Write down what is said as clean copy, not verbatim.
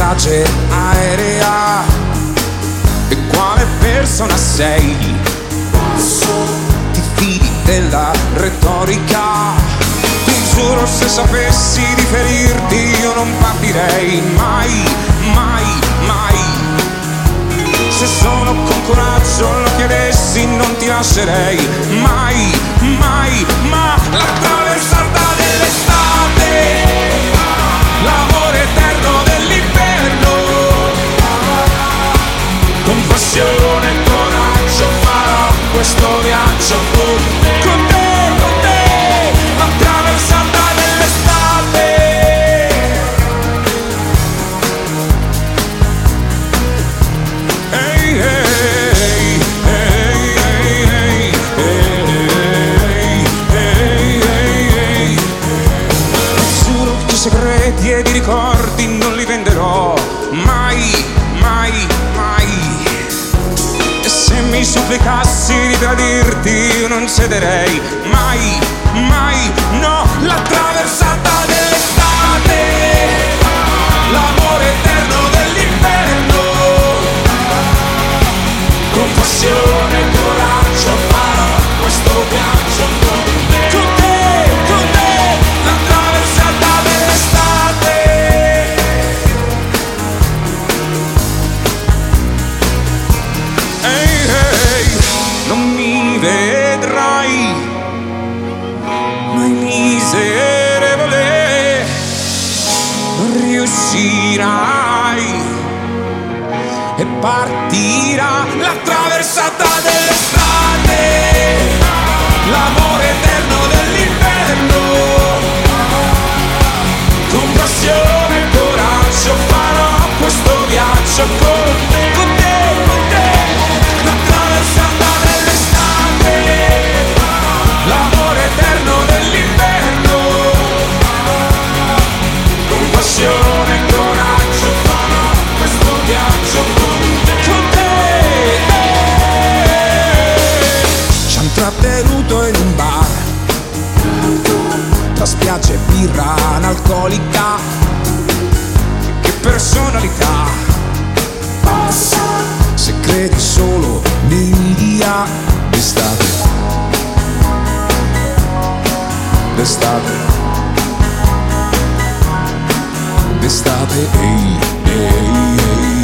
strage aerea. E quale persona sei? Ti fidi della retorica? Ti giuro, se sapessi di ferirti io non partirei mai, mai, mai. Se solo con coraggio lo chiedessi non ti lascerei mai, mai, ma la traversata dell'estate, l'amore eterno dell'inverno, con passione e coraggio farò questo viaggio con te, con te, con te, la traversata dell'estate. Ehi, ehi, ehi, ehi, ehi, giuro che i segreti ed i ricordi non li venderò mai, mai, mai. E se mi supplicassi di tradirti io non cederei mai, mai, no. La traversata dell'estate, l'amore eterno dell'inverno, con passione e coraggio farò questo viaggio con te, con te, con te, la traversata dell'estate. Ehi, ehi, non mi vedrai mai miserevole, non riuscirai e partirà la traversata dell'estate, l'amore eterno dell'inverno, con passione e coraggio farò questo viaggio con te, con te, con te, la traversata dell'estate, l'amore eterno dell'inverno, con passione e coraggio farò questo viaggio con te, con te. Ci han trattenuto in un bar, tra spiagge e birra analcolica. Che personalità, se credi solo nei media d'estate, d'estate, d'estate, ehi, ehi, ehi.